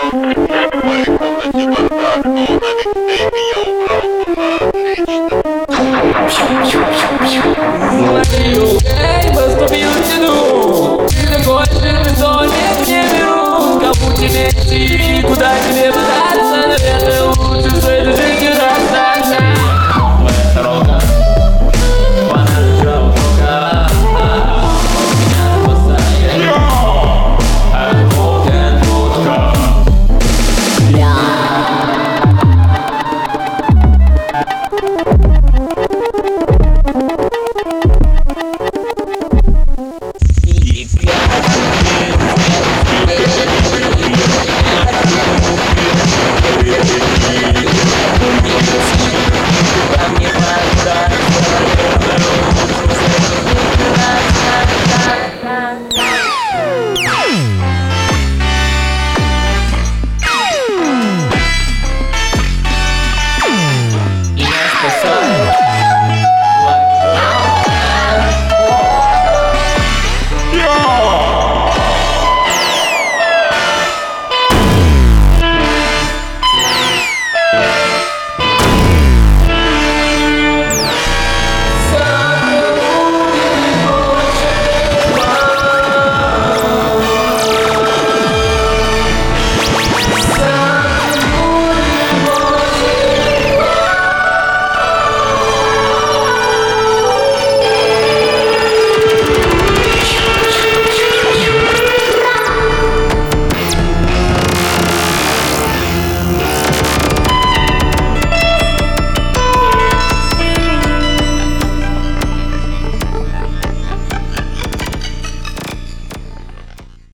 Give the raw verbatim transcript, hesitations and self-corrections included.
Эй, поступил в тяну. Ты такой жирный, что нет, не беру. Кому тебе идти, куда тебе пытаться? Наверное, лучше с этой